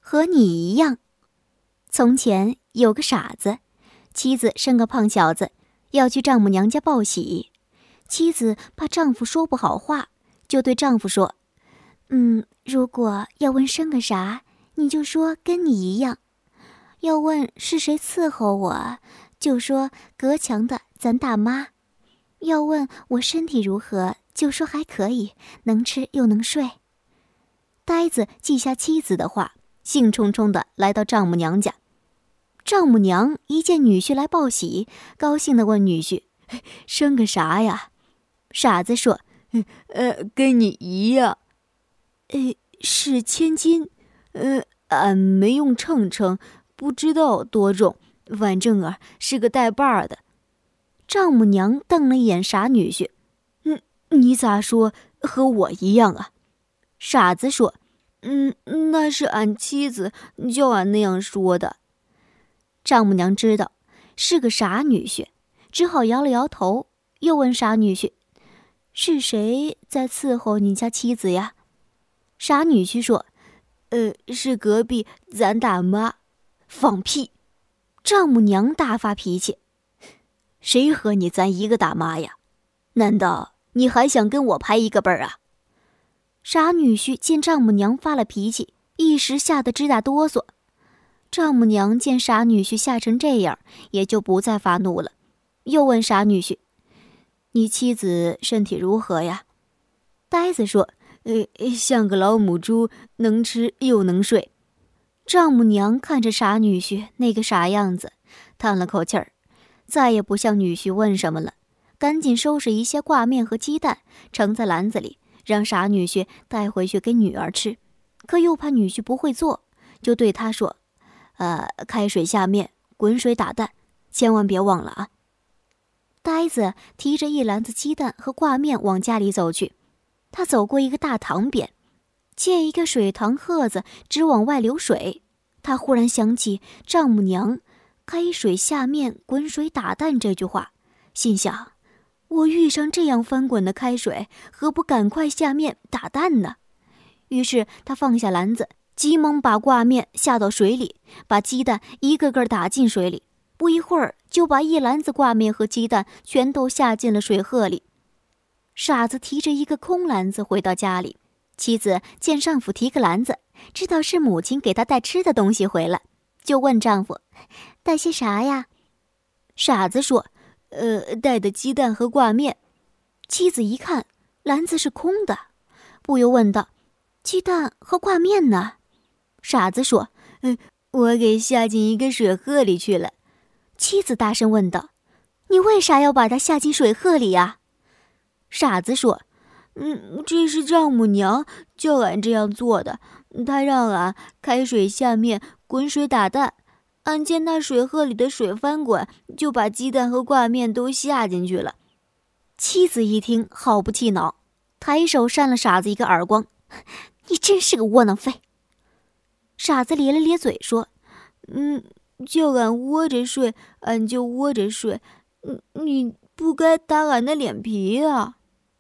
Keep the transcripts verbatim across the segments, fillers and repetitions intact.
和你一样。从前有个傻子，妻子生个胖小子，要去丈母娘家报喜。妻子怕丈夫说不好话，就对丈夫说：嗯，如果要问生个啥，你就说跟你一样；要问是谁伺候我，就说隔墙的咱大妈；要问我身体如何，就说还可以，能吃又能睡。呆子记下妻子的话，兴冲冲地来到丈母娘家。丈母娘一见女婿来报喜，高兴地问女婿：生个啥呀？傻子说：呃，跟你一样。呃，是千斤。呃，俺没用秤称，不知道多重，反正啊是个带把儿的。丈母娘瞪了一眼傻女婿：嗯，你咋说和我一样啊？傻子说：嗯，那是俺妻子叫俺那样说的。丈母娘知道是个傻女婿，只好摇了摇头，又问傻女婿：是谁在伺候你家妻子呀？傻女婿说：呃，是隔壁咱大妈。放屁！丈母娘大发脾气：谁和你咱一个大妈呀？难道你还想跟我排一个辈儿啊？傻女婿见丈母娘发了脾气，一时吓得直打哆嗦。丈母娘见傻女婿吓成这样，也就不再发怒了，又问傻女婿：你妻子身体如何呀？呆子说：呃，像个老母猪，能吃又能睡。丈母娘看着傻女婿那个傻样子，叹了口气儿，再也不向女婿问什么了，赶紧收拾一些挂面和鸡蛋，盛在篮子里，让傻女婿带回去给女儿吃。可又怕女婿不会做，就对他说：呃，开水下面，滚水打蛋，千万别忘了啊。呆子提着一篮子鸡蛋和挂面往家里走去。他走过一个大塘边，见一个水塘褐子直往外流水，他忽然想起丈母娘开水下面，滚水打蛋这句话，心想：我遇上这样翻滚的开水，何不赶快下面打蛋呢？于是他放下篮子，急忙把挂面下到水里，把鸡蛋一个个打进水里，不一会儿就把一篮子挂面和鸡蛋全都下进了水鹤里。傻子提着一个空篮子回到家里，妻子见丈夫提个篮子，知道是母亲给他带吃的东西回来，就问丈夫：带些啥呀？傻子说：呃，带的鸡蛋和挂面。妻子一看篮子是空的，不由问道：鸡蛋和挂面呢？傻子说：嗯，我给下进一个水鹤里去了。妻子大声问道：你为啥要把它下进水鹤里呀？傻子说：嗯，这是丈母娘叫俺这样做的，她让俺开水下面，滚水打蛋，俺见那水鹤里的水翻滚，就把鸡蛋和挂面都下进去了。妻子一听好不气恼，抬手扇了傻子一个耳光：你真是个窝囊废。傻子咧了咧嘴说：嗯，叫俺窝着睡，俺就窝着睡，嗯，你不该打俺的脸皮啊。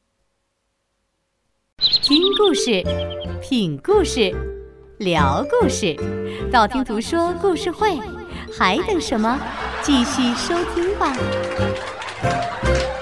听故事，品故事，聊故事，道听途说故事会，还等什么？继续收听吧。